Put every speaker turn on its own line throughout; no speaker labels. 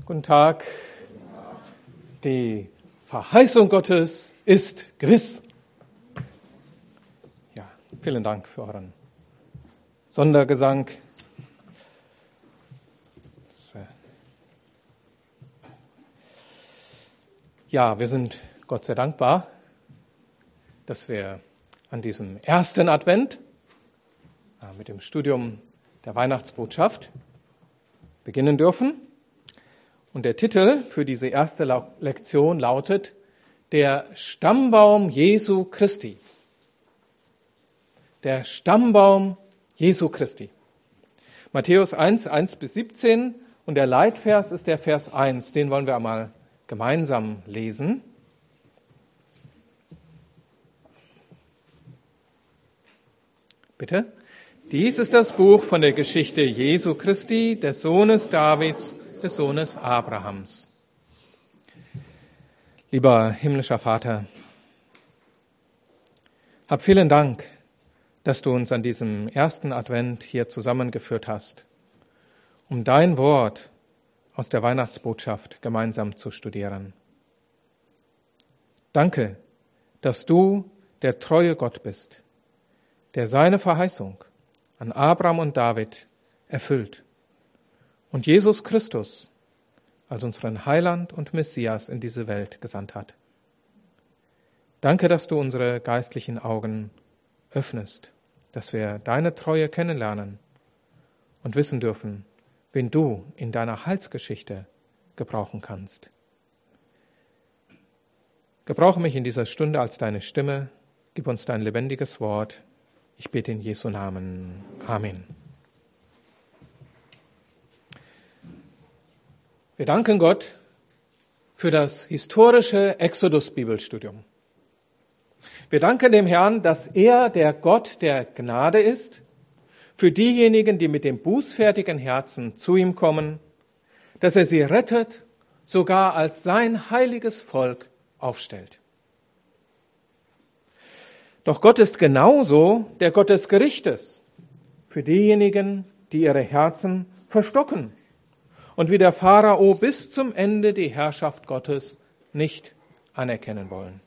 Guten Tag. Die Verheißung Gottes ist gewiss. Ja, vielen Dank für euren Sondergesang. Ja, wir sind Gott sehr dankbar, dass wir an diesem ersten Advent mit dem Studium der Weihnachtsbotschaft beginnen dürfen. Und der Titel für diese erste Lektion lautet Der Stammbaum Jesu Christi. Der Stammbaum Jesu Christi. Matthäus 1, 1-17 und der Leitvers ist der Vers 1. Den wollen wir einmal gemeinsam lesen. Bitte. Dies ist das Buch von der Geschichte Jesu Christi, des Sohnes Davids, des Sohnes Abrahams. Lieber himmlischer Vater, hab vielen Dank, dass du uns an diesem ersten Advent hier zusammengeführt hast, um dein Wort aus der Weihnachtsbotschaft gemeinsam zu studieren. Danke, dass du der treue Gott bist, der seine Verheißung an Abraham und David erfüllt und Jesus Christus als unseren Heiland und Messias in diese Welt gesandt hat. Danke, dass du unsere geistlichen Augen öffnest, dass wir deine Treue kennenlernen und wissen dürfen, wen du in deiner Heilsgeschichte gebrauchen kannst. Gebrauche mich in dieser Stunde als deine Stimme, gib uns dein lebendiges Wort. Ich bete in Jesu Namen. Amen. Wir danken Gott für das historische Exodus-Bibelstudium. Wir danken dem Herrn, dass er der Gott der Gnade ist, für diejenigen, die mit dem bußfertigen Herzen zu ihm kommen, dass er sie rettet, sogar als sein heiliges Volk aufstellt. Doch Gott ist genauso der Gott des Gerichtes für diejenigen, die ihre Herzen verstocken und wie der Pharao bis zum Ende die Herrschaft Gottes nicht anerkennen wollen.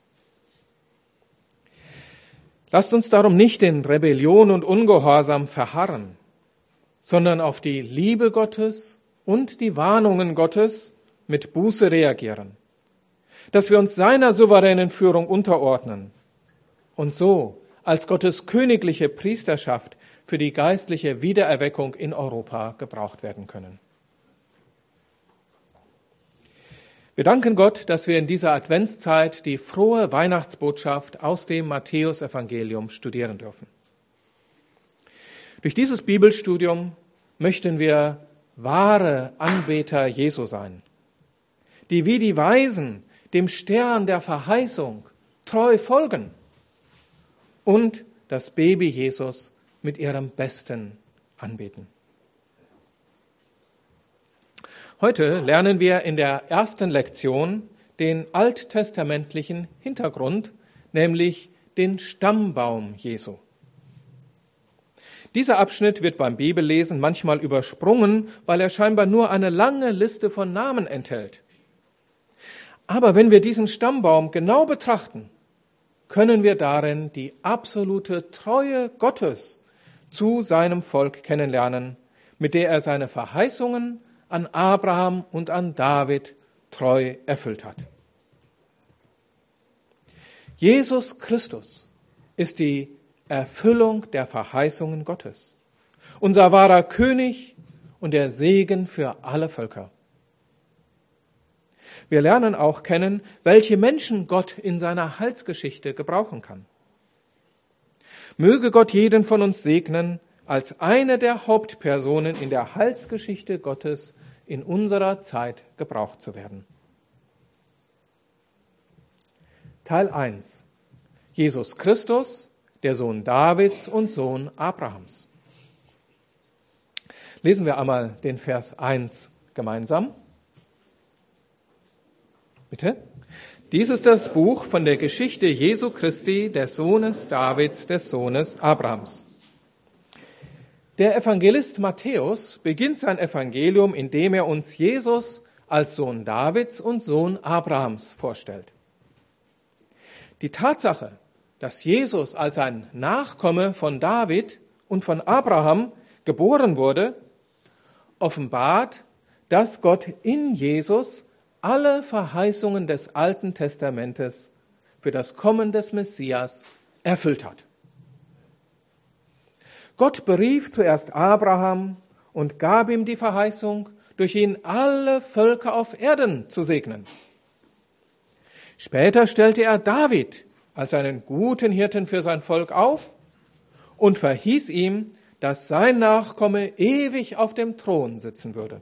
Lasst uns darum nicht in Rebellion und Ungehorsam verharren, sondern auf die Liebe Gottes und die Warnungen Gottes mit Buße reagieren, dass wir uns seiner souveränen Führung unterordnen und so als Gottes königliche Priesterschaft für die geistliche Wiedererweckung in Europa gebraucht werden können. Wir danken Gott, dass wir in dieser Adventszeit die frohe Weihnachtsbotschaft aus dem Matthäusevangelium studieren dürfen. Durch dieses Bibelstudium möchten wir wahre Anbeter Jesu sein, die wie die Weisen dem Stern der Verheißung treu folgen und das Baby Jesus mit ihrem Besten anbeten. Heute lernen wir in der ersten Lektion den alttestamentlichen Hintergrund, nämlich den Stammbaum Jesu. Dieser Abschnitt wird beim Bibellesen manchmal übersprungen, weil er scheinbar nur eine lange Liste von Namen enthält. Aber wenn wir diesen Stammbaum genau betrachten, können wir darin die absolute Treue Gottes zu seinem Volk kennenlernen, mit der er seine Verheißungen an Abraham und an David treu erfüllt hat. Jesus Christus ist die Erfüllung der Verheißungen Gottes, unser wahrer König und der Segen für alle Völker. Wir lernen auch kennen, welche Menschen Gott in seiner Heilsgeschichte gebrauchen kann. Möge Gott jeden von uns segnen, als eine der Hauptpersonen in der Heilsgeschichte Gottes in unserer Zeit gebraucht zu werden. Teil 1. Jesus Christus, der Sohn Davids und Sohn Abrahams. Lesen wir einmal den Vers 1 gemeinsam. Bitte. Dies ist das Buch von der Geschichte Jesu Christi, des Sohnes Davids, des Sohnes Abrahams. Der Evangelist Matthäus beginnt sein Evangelium, indem er uns Jesus als Sohn Davids und Sohn Abrahams vorstellt. Die Tatsache, dass Jesus als ein Nachkomme von David und von Abraham geboren wurde, offenbart, dass Gott in Jesus alle Verheißungen des Alten Testamentes für das Kommen des Messias erfüllt hat. Gott berief zuerst Abraham und gab ihm die Verheißung, durch ihn alle Völker auf Erden zu segnen. Später stellte er David als einen guten Hirten für sein Volk auf und verhieß ihm, dass sein Nachkomme ewig auf dem Thron sitzen würde.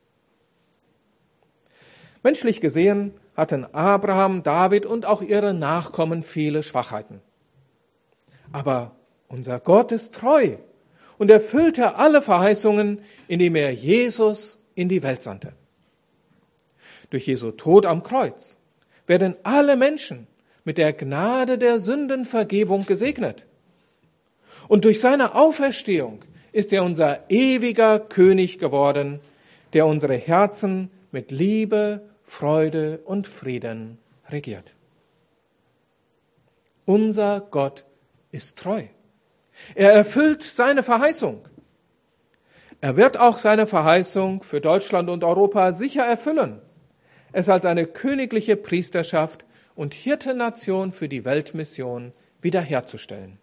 Menschlich gesehen hatten Abraham, David und auch ihre Nachkommen viele Schwachheiten. Aber unser Gott ist treu und erfüllte alle Verheißungen, indem er Jesus in die Welt sandte. Durch Jesu Tod am Kreuz werden alle Menschen mit der Gnade der Sündenvergebung gesegnet. Und durch seine Auferstehung ist er unser ewiger König geworden, der unsere Herzen mit Liebe, Freude und Frieden regiert. Unser Gott ist treu. Er erfüllt seine Verheißung. Er wird auch seine Verheißung für Deutschland und Europa sicher erfüllen, es als eine königliche Priesterschaft und Hirtennation für die Weltmission wiederherzustellen.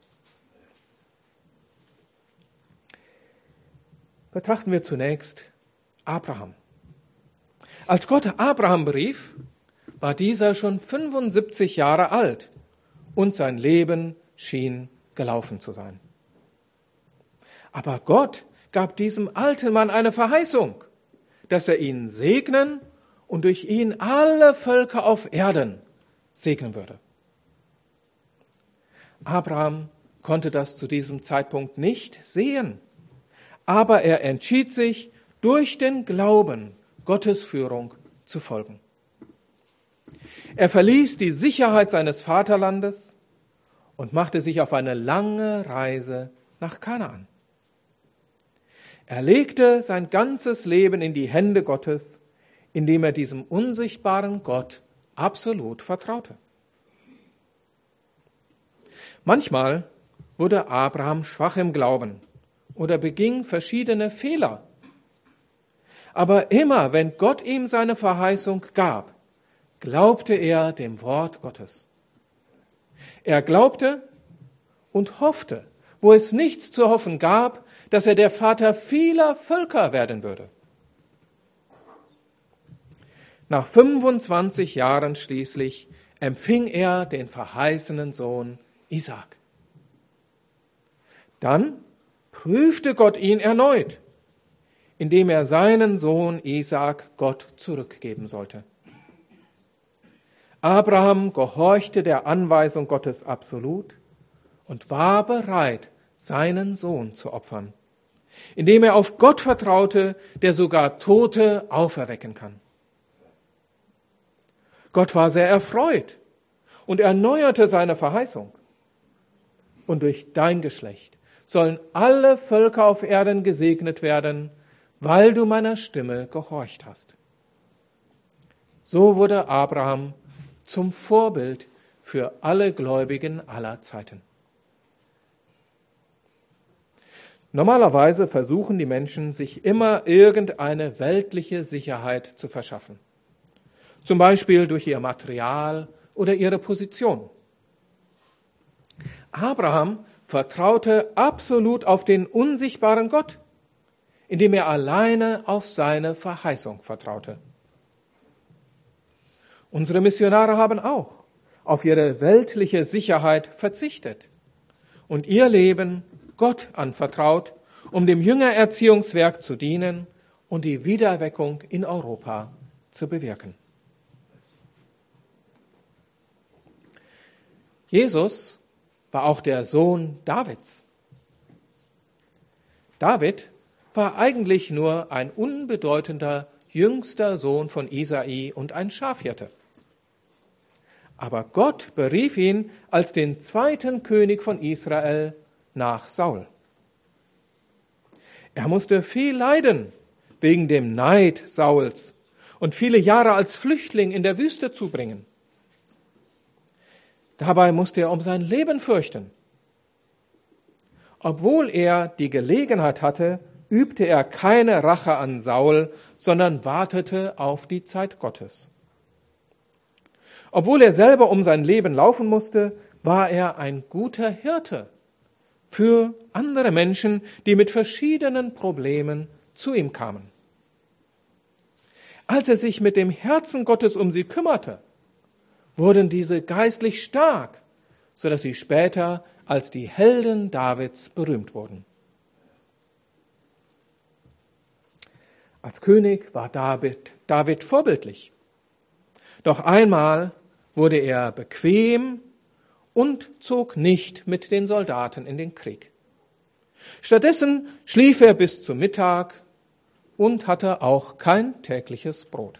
Betrachten wir zunächst Abraham. Als Gott Abraham berief, war dieser schon 75 Jahre alt und sein Leben schien gelaufen zu sein. Aber Gott gab diesem alten Mann eine Verheißung, dass er ihn segnen und durch ihn alle Völker auf Erden segnen würde. Abraham konnte das zu diesem Zeitpunkt nicht sehen, aber er entschied sich, durch den Glauben Gottes Führung zu folgen. Er verließ die Sicherheit seines Vaterlandes und machte sich auf eine lange Reise nach Kanaan. Er legte sein ganzes Leben in die Hände Gottes, indem er diesem unsichtbaren Gott absolut vertraute. Manchmal wurde Abraham schwach im Glauben oder beging verschiedene Fehler. Aber immer, wenn Gott ihm seine Verheißung gab, glaubte er dem Wort Gottes. Er glaubte und hoffte, wo es nichts zu hoffen gab, dass er der Vater vieler Völker werden würde. Nach 25 Jahren schließlich empfing er den verheißenen Sohn Isaak. Dann prüfte Gott ihn erneut, indem er seinen Sohn Isaak Gott zurückgeben sollte. Abraham gehorchte der Anweisung Gottes absolut und war bereit, seinen Sohn zu opfern, indem er auf Gott vertraute, der sogar Tote auferwecken kann. Gott war sehr erfreut und erneuerte seine Verheißung. Und durch dein Geschlecht sollen alle Völker auf Erden gesegnet werden, weil du meiner Stimme gehorcht hast. So wurde Abraham zum Vorbild für alle Gläubigen aller Zeiten. Normalerweise versuchen die Menschen, sich immer irgendeine weltliche Sicherheit zu verschaffen. Zum Beispiel durch ihr Material oder ihre Position. Abraham vertraute absolut auf den unsichtbaren Gott, indem er alleine auf seine Verheißung vertraute. Unsere Missionare haben auch auf ihre weltliche Sicherheit verzichtet und ihr Leben Gott anvertraut, um dem Jüngererziehungswerk zu dienen und die Wiedererweckung in Europa zu bewirken. Jesus war auch der Sohn Davids. David war eigentlich nur ein unbedeutender jüngster Sohn von Isai und ein Schafhirte. Aber Gott berief ihn als den zweiten König von Israel nach Saul. Er musste viel leiden wegen dem Neid Sauls und viele Jahre als Flüchtling in der Wüste zubringen. Dabei musste er um sein Leben fürchten. Obwohl er die Gelegenheit hatte, übte er keine Rache an Saul, sondern wartete auf die Zeit Gottes. Obwohl er selber um sein Leben laufen musste, war er ein guter Hirte für andere Menschen, die mit verschiedenen Problemen zu ihm kamen. Als er sich mit dem Herzen Gottes um sie kümmerte, wurden diese geistlich stark, sodass sie später als die Helden Davids berühmt wurden. Als König war David vorbildlich. Doch einmal wurde er bequem und zog nicht mit den Soldaten in den Krieg. Stattdessen schlief er bis zum Mittag und hatte auch kein tägliches Brot.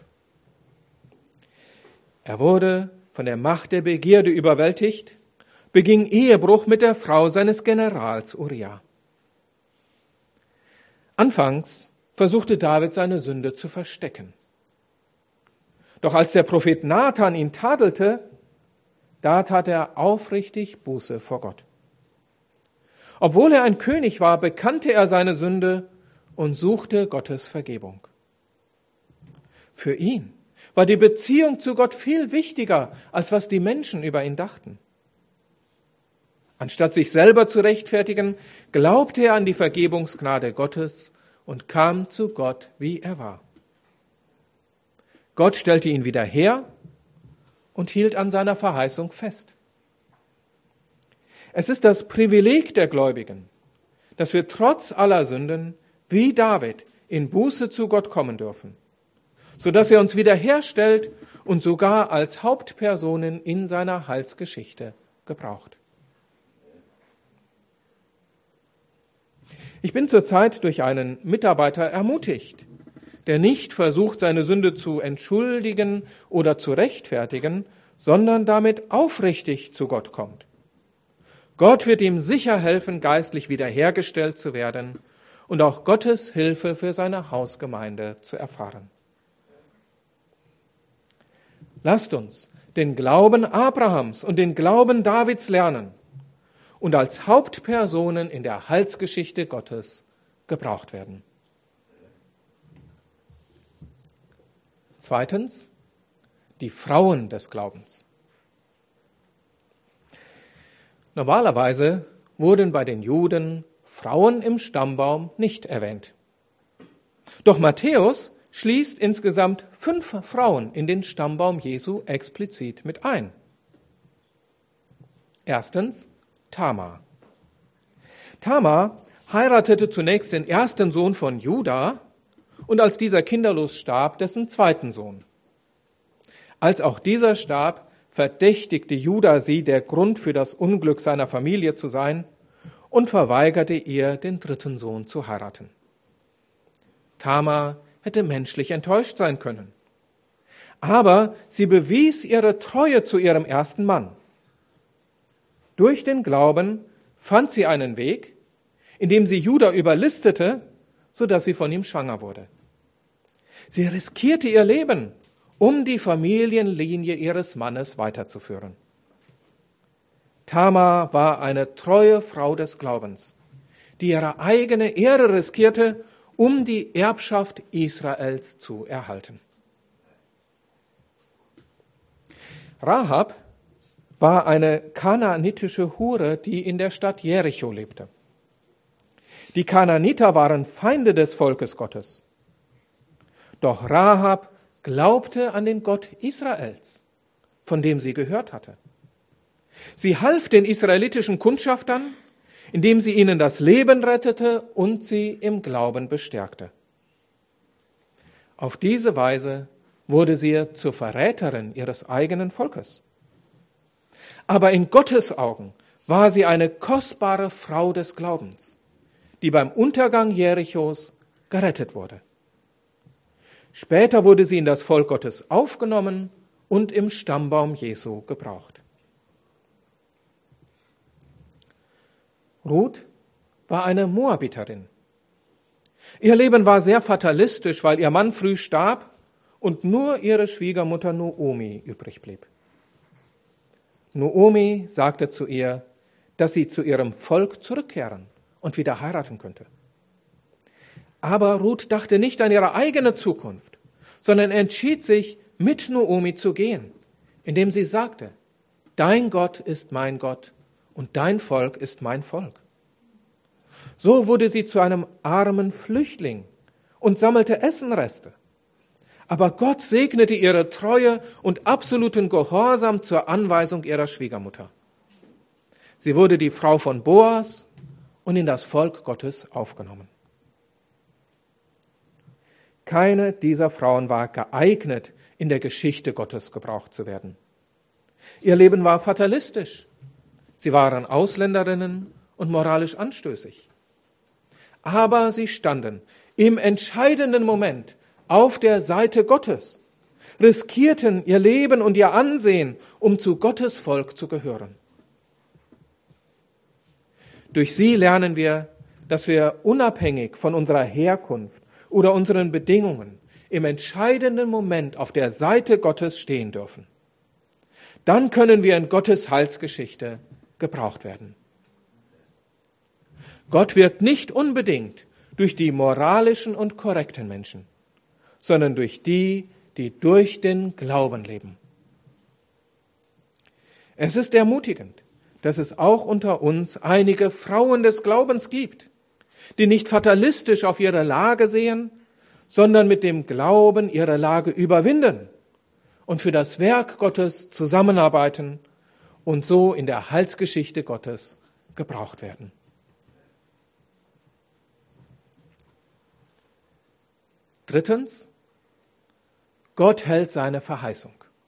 Er wurde von der Macht der Begierde überwältigt, beging Ehebruch mit der Frau seines Generals Uriah. Anfangs versuchte David seine Sünde zu verstecken. Doch als der Prophet Nathan ihn tadelte, da tat er aufrichtig Buße vor Gott. Obwohl er ein König war, bekannte er seine Sünde und suchte Gottes Vergebung. Für ihn war die Beziehung zu Gott viel wichtiger, als was die Menschen über ihn dachten. Anstatt sich selber zu rechtfertigen, glaubte er an die Vergebungsgnade Gottes und kam zu Gott, wie er war. Gott stellte ihn wieder her und hielt an seiner Verheißung fest. Es ist das Privileg der Gläubigen, dass wir trotz aller Sünden, wie David, in Buße zu Gott kommen dürfen, sodass er uns wiederherstellt und sogar als Hauptpersonen in seiner Heilsgeschichte gebraucht. Ich bin zurzeit durch einen Mitarbeiter ermutigt, der nicht versucht, seine Sünde zu entschuldigen oder zu rechtfertigen, sondern damit aufrichtig zu Gott kommt. Gott wird ihm sicher helfen, geistlich wiederhergestellt zu werden und auch Gottes Hilfe für seine Hausgemeinde zu erfahren. Lasst uns den Glauben Abrahams und den Glauben Davids lernen und als Hauptpersonen in der Heilsgeschichte Gottes gebraucht werden. Zweitens, die Frauen des Glaubens. Normalerweise wurden bei den Juden Frauen im Stammbaum nicht erwähnt. Doch Matthäus schließt insgesamt 5 Frauen in den Stammbaum Jesu explizit mit ein. Erstens Tamar. Tamar heiratete zunächst den ersten Sohn von Juda und als dieser kinderlos starb, dessen zweiten Sohn. Als auch dieser starb, verdächtigte Juda sie, der Grund für das Unglück seiner Familie zu sein, und verweigerte ihr, den dritten Sohn zu heiraten. Tamar hätte menschlich enttäuscht sein können. Aber sie bewies ihre Treue zu ihrem ersten Mann. Durch den Glauben fand sie einen Weg, indem sie Juda überlistete, sodass sie von ihm schwanger wurde. Sie riskierte ihr Leben, um die Familienlinie ihres Mannes weiterzuführen. Tamar war eine treue Frau des Glaubens, die ihre eigene Ehre riskierte, um die Erbschaft Israels zu erhalten. Rahab war eine kanaanitische Hure, die in der Stadt Jericho lebte. Die Kanaaniter waren Feinde des Volkes Gottes. Doch Rahab glaubte an den Gott Israels, von dem sie gehört hatte. Sie half den israelitischen Kundschaftern, indem sie ihnen das Leben rettete und sie im Glauben bestärkte. Auf diese Weise wurde sie zur Verräterin ihres eigenen Volkes. Aber in Gottes Augen war sie eine kostbare Frau des Glaubens, die beim Untergang Jerichos gerettet wurde. Später wurde sie in das Volk Gottes aufgenommen und im Stammbaum Jesu gebraucht. Ruth war eine Moabiterin. Ihr Leben war sehr fatalistisch, weil ihr Mann früh starb und nur ihre Schwiegermutter Noomi übrig blieb. Noomi sagte zu ihr, dass sie zu ihrem Volk zurückkehren und wieder heiraten könnte. Aber Ruth dachte nicht an ihre eigene Zukunft, sondern entschied sich, mit Noomi zu gehen, indem sie sagte, dein Gott ist mein Gott und dein Volk ist mein Volk. So wurde sie zu einem armen Flüchtling und sammelte Essenreste. Aber Gott segnete ihre Treue und absoluten Gehorsam zur Anweisung ihrer Schwiegermutter. Sie wurde die Frau von Boas und in das Volk Gottes aufgenommen. Keine dieser Frauen war geeignet, in der Geschichte Gottes gebraucht zu werden. Ihr Leben war fatalistisch. Sie waren Ausländerinnen und moralisch anstößig. Aber sie standen im entscheidenden Moment auf der Seite Gottes, riskierten ihr Leben und ihr Ansehen, um zu Gottes Volk zu gehören. Durch sie lernen wir, dass wir unabhängig von unserer Herkunft oder unseren Bedingungen im entscheidenden Moment auf der Seite Gottes stehen dürfen. Dann können wir in Gottes Heilsgeschichte gebraucht werden. Gott wirkt nicht unbedingt durch die moralischen und korrekten Menschen, sondern durch die, die durch den Glauben leben. Es ist ermutigend, dass es auch unter uns einige Frauen des Glaubens gibt, die nicht fatalistisch auf ihre Lage sehen, sondern mit dem Glauben ihre Lage überwinden und für das Werk Gottes zusammenarbeiten und so in der Heilsgeschichte Gottes gebraucht werden. Drittens, Gott hält seine Verheißung.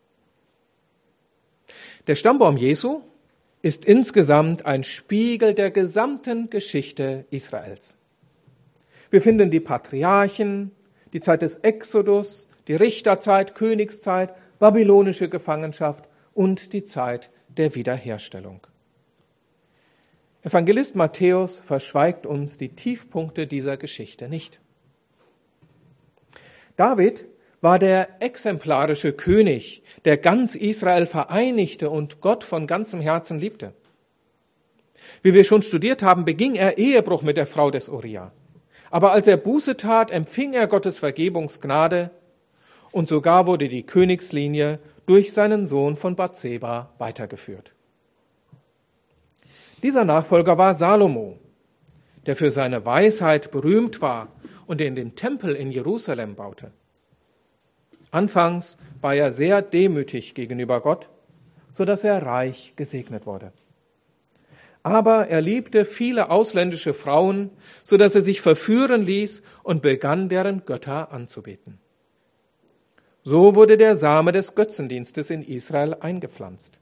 Der Stammbaum Jesu ist insgesamt ein Spiegel der gesamten Geschichte Israels. Wir finden die Patriarchen, die Zeit des Exodus, die Richterzeit, Königszeit, babylonische Gefangenschaft und die Zeit der Wiederherstellung. Evangelist Matthäus verschweigt uns die Tiefpunkte dieser Geschichte nicht. David war der exemplarische König, der ganz Israel vereinigte und Gott von ganzem Herzen liebte. Wie wir schon studiert haben, beging er Ehebruch mit der Frau des Uria. Aber als er Buße tat, empfing er Gottes Vergebungsgnade und sogar wurde die Königslinie durch seinen Sohn von Bathseba weitergeführt. Dieser Nachfolger war Salomo, der für seine Weisheit berühmt war und den Tempel in Jerusalem baute. Anfangs war er sehr demütig gegenüber Gott, so dass er reich gesegnet wurde. Aber er liebte viele ausländische Frauen, so dass er sich verführen ließ und begann, deren Götter anzubeten. So wurde der Same des Götzendienstes in Israel eingepflanzt.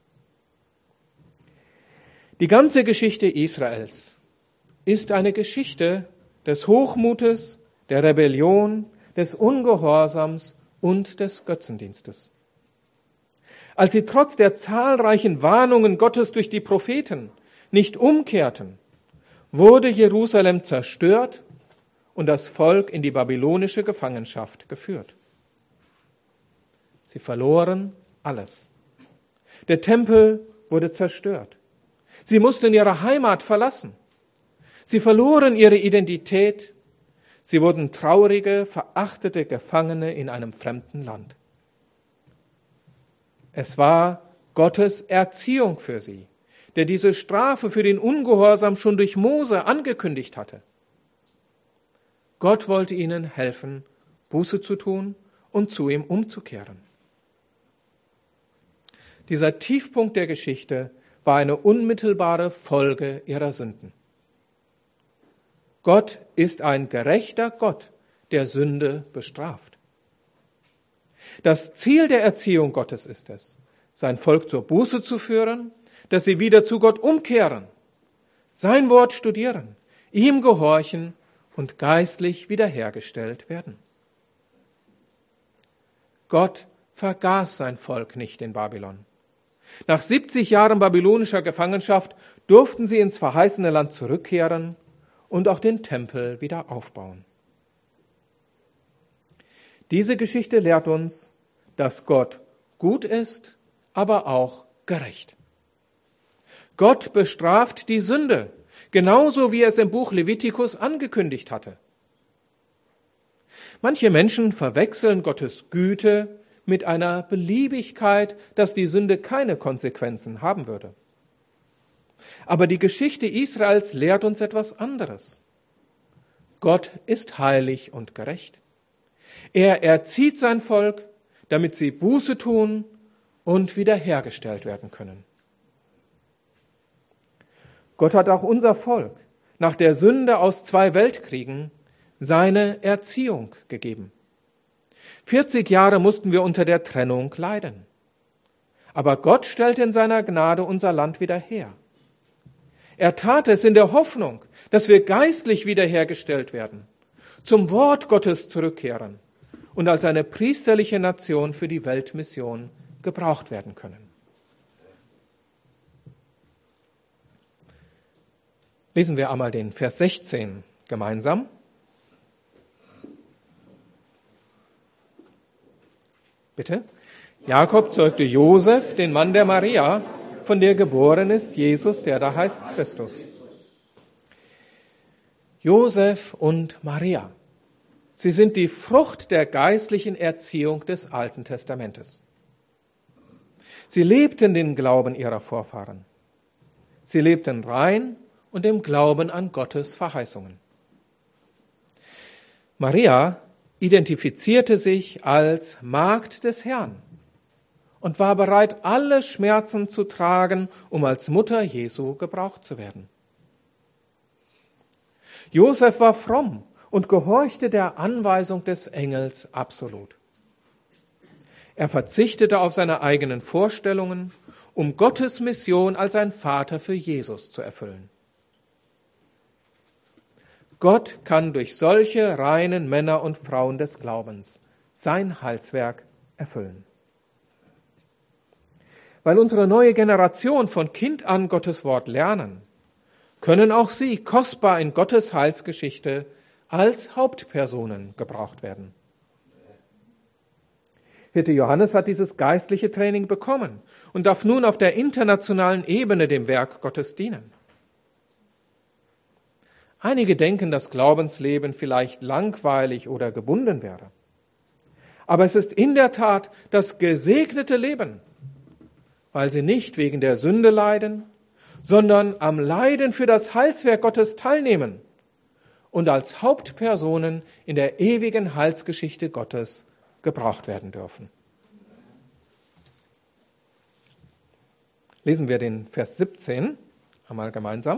Die ganze Geschichte Israels ist eine Geschichte des Hochmutes, der Rebellion, des Ungehorsams und des Götzendienstes. Als sie trotz der zahlreichen Warnungen Gottes durch die Propheten nicht umkehrten, wurde Jerusalem zerstört und das Volk in die babylonische Gefangenschaft geführt. Sie verloren alles. Der Tempel wurde zerstört. Sie mussten ihre Heimat verlassen. Sie verloren ihre Identität. Sie wurden traurige, verachtete Gefangene in einem fremden Land. Es war Gottes Erziehung für sie, der diese Strafe für den Ungehorsam schon durch Mose angekündigt hatte. Gott wollte ihnen helfen, Buße zu tun und zu ihm umzukehren. Dieser Tiefpunkt der Geschichte war eine unmittelbare Folge ihrer Sünden. Gott ist ein gerechter Gott, der Sünde bestraft. Das Ziel der Erziehung Gottes ist es, sein Volk zur Buße zu führen, dass sie wieder zu Gott umkehren, sein Wort studieren, ihm gehorchen und geistlich wiederhergestellt werden. Gott vergaß sein Volk nicht in Babylon. Nach 70 Jahren babylonischer Gefangenschaft durften sie ins verheißene Land zurückkehren und auch den Tempel wieder aufbauen. Diese Geschichte lehrt uns, dass Gott gut ist, aber auch gerecht. Gott bestraft die Sünde, genauso wie er es im Buch Levitikus angekündigt hatte. Manche Menschen verwechseln Gottes Güte mit einer Beliebigkeit, dass die Sünde keine Konsequenzen haben würde. Aber die Geschichte Israels lehrt uns etwas anderes. Gott ist heilig und gerecht. Er erzieht sein Volk, damit sie Buße tun und wiederhergestellt werden können. Gott hat auch unser Volk nach der Sünde aus 2 Weltkriegen seine Erziehung gegeben. 40 Jahre mussten wir unter der Trennung leiden. Aber Gott stellte in seiner Gnade unser Land wieder her. Er tat es in der Hoffnung, dass wir geistlich wiederhergestellt werden, zum Wort Gottes zurückkehren und als eine priesterliche Nation für die Weltmission gebraucht werden können. Lesen wir einmal den Vers 16 gemeinsam. Bitte. Jakob zeugte Josef, den Mann der Maria, von der geboren ist Jesus, der da heißt Christus. Josef und Maria, sie sind die Frucht der geistlichen Erziehung des Alten Testamentes. Sie lebten den Glauben ihrer Vorfahren. Sie lebten rein und im Glauben an Gottes Verheißungen. Maria identifizierte sich als Magd des Herrn und war bereit, alle Schmerzen zu tragen, um als Mutter Jesu gebraucht zu werden. Josef war fromm und gehorchte der Anweisung des Engels absolut. Er verzichtete auf seine eigenen Vorstellungen, um Gottes Mission als ein Vater für Jesus zu erfüllen. Gott kann durch solche reinen Männer und Frauen des Glaubens sein Heilswerk erfüllen. Weil unsere neue Generation von Kind an Gottes Wort lernen, können auch sie kostbar in Gottes Heilsgeschichte als Hauptpersonen gebraucht werden. Hirte Johannes hat dieses geistliche Training bekommen und darf nun auf der internationalen Ebene dem Werk Gottes dienen. Einige denken, dass Glaubensleben vielleicht langweilig oder gebunden wäre. Aber es ist in der Tat das gesegnete Leben, weil sie nicht wegen der Sünde leiden, sondern am Leiden für das Heilswerk Gottes teilnehmen und als Hauptpersonen in der ewigen Heilsgeschichte Gottes gebraucht werden dürfen. Lesen wir den Vers 17 einmal gemeinsam.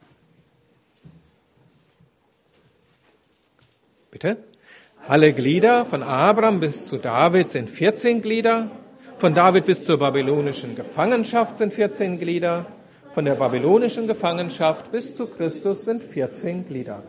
Bitte. Alle Glieder von Abraham bis zu David sind 14 Glieder, von David bis zur babylonischen Gefangenschaft sind 14 Glieder, von der babylonischen Gefangenschaft bis zu Christus sind 14 Glieder.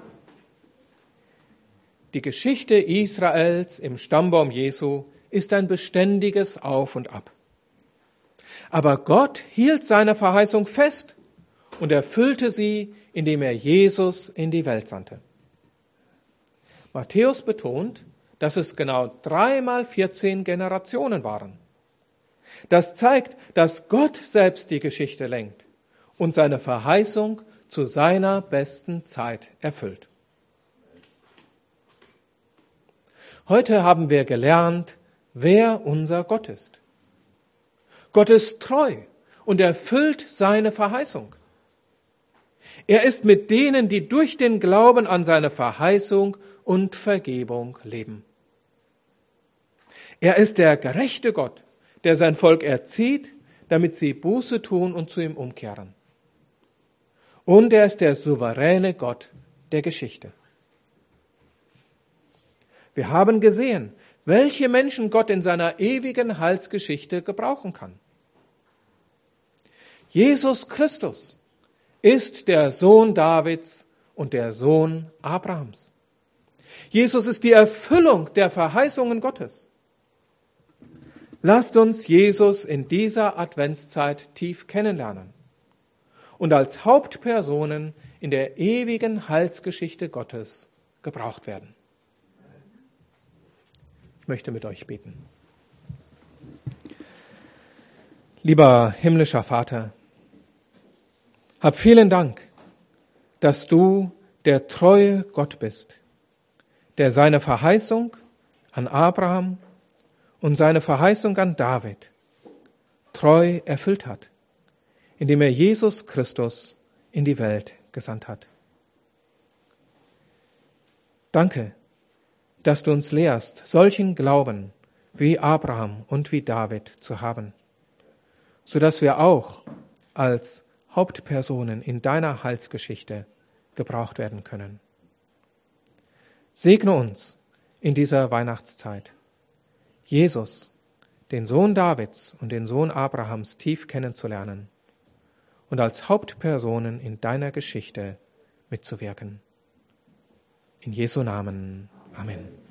Die Geschichte Israels im Stammbaum Jesu ist ein beständiges Auf und Ab. Aber Gott hielt seine Verheißung fest und erfüllte sie, indem er Jesus in die Welt sandte. Matthäus betont, dass es genau 3 mal 14 Generationen waren. Das zeigt, dass Gott selbst die Geschichte lenkt und seine Verheißung zu seiner besten Zeit erfüllt. Heute haben wir gelernt, wer unser Gott ist. Gott ist treu und erfüllt seine Verheißung. Er ist mit denen, die durch den Glauben an seine Verheißung und Vergebung leben. Er ist der gerechte Gott, der sein Volk erzieht, damit sie Buße tun und zu ihm umkehren. Und er ist der souveräne Gott der Geschichte. Wir haben gesehen, welche Menschen Gott in seiner ewigen Heilsgeschichte gebrauchen kann. Jesus Christus ist der Sohn Davids und der Sohn Abrahams. Jesus ist die Erfüllung der Verheißungen Gottes. Lasst uns Jesus in dieser Adventszeit tief kennenlernen und als Hauptpersonen in der ewigen Heilsgeschichte Gottes gebraucht werden. Ich möchte mit euch beten. Lieber himmlischer Vater, hab vielen Dank, dass du der treue Gott bist, der seine Verheißung an Abraham und seine Verheißung an David treu erfüllt hat, indem er Jesus Christus in die Welt gesandt hat. Danke, dass du uns lehrst, solchen Glauben wie Abraham und wie David zu haben, sodass wir auch als Hauptpersonen in deiner Heilsgeschichte gebraucht werden können. Segne uns in dieser Weihnachtszeit, Jesus, den Sohn Davids und den Sohn Abrahams, tief kennenzulernen und als Hauptpersonen in deiner Geschichte mitzuwirken. In Jesu Namen. Amen.